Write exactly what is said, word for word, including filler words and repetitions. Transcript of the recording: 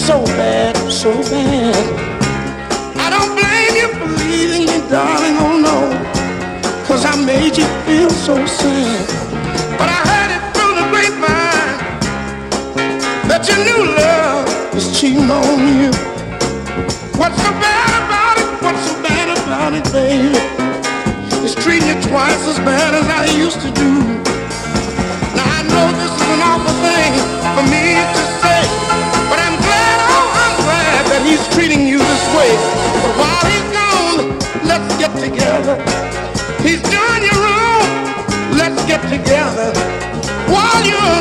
so bad, so bad. I don't blame you for leaving me, darling, oh no, 'cause I made you feel so sad. But I heard it through the grapevine that your new love is cheating on you. What's so bad about it? What's so bad about it, baby? It's treating you twice as bad as I used to do. Now I know this is an awful thing for me to say, but I'm glad, oh, I'm glad that he's treating you this way. But while he's gone, let's get together. He's doing you wrong, let's get together. While you're